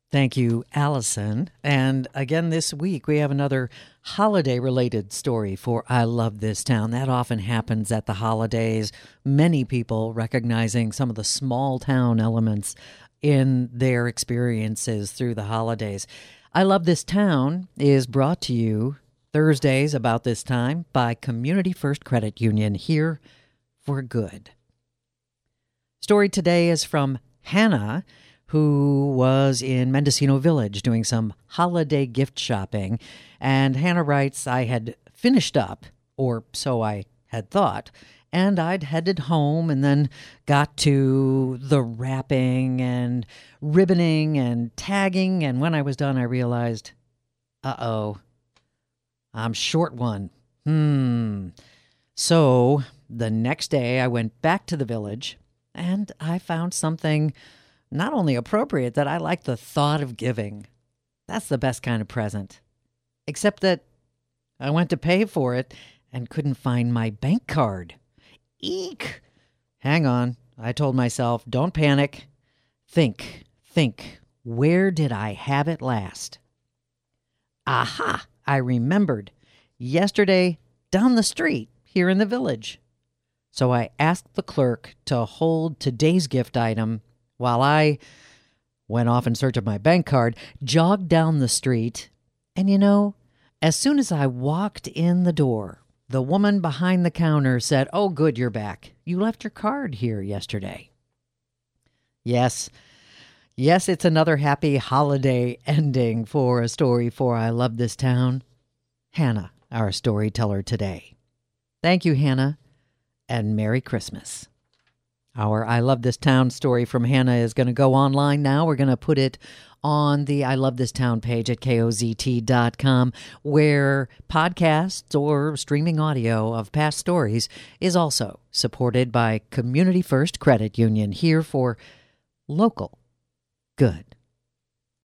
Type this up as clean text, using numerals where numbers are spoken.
Thank you, Allison. And again, this week we have another holiday-related story for I Love This Town. That often happens at the holidays. Many people recognizing some of the small town elements in their experiences through the holidays. I Love This Town is brought to you Thursdays about this time by Community First Credit Union, here for good. Story today is from Hannah, who was in Mendocino Village doing some holiday gift shopping. And Hannah writes, I had finished up, or so I had thought, and I'd headed home and then got to the wrapping and ribboning and tagging. And when I was done, I realized, uh-oh, I'm short one. So the next day I went back to the village and I found something not only appropriate, that I like the thought of giving. That's the best kind of present. Except that I went to pay for it and couldn't find my bank card. Eek! Hang on, I told myself, don't panic. Think. Where did I have it last? Aha! I remembered. Yesterday, down the street, here in the village. So I asked the clerk to hold today's gift item while I went off in search of my bank card, jogged down the street, and as soon as I walked in the door, the woman behind the counter said, "Oh, good, you're back. You left your card here yesterday." Yes, it's another happy holiday ending for a story for I Love This Town. Hannah, our storyteller today. Thank you, Hannah, and Merry Christmas. Our I Love This Town story from Hannah is going to go online now. We're going to put it on the I Love This Town page at KOZT.com, where podcasts or streaming audio of past stories is also supported by Community First Credit Union, here for local good.